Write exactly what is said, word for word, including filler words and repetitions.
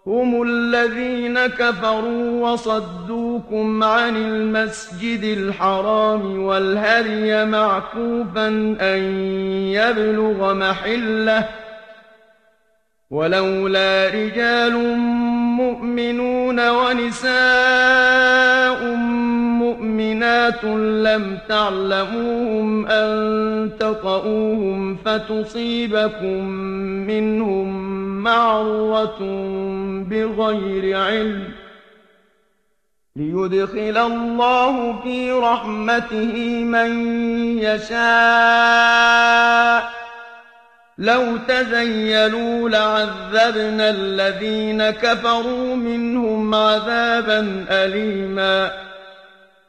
هم الذين كفروا وصدوكم عن المسجد الحرام والهدي معكوفا أن يبلغ محله ولولا رجال مؤمنون ونساء مؤمنات لم تعلموهم أن تطئوهم فتصيبكم منهم معرة بغير علم ليدخل الله في رحمته من يشاء لو تزيلوا لعذبنا الذين كفروا منهم عذابا أليما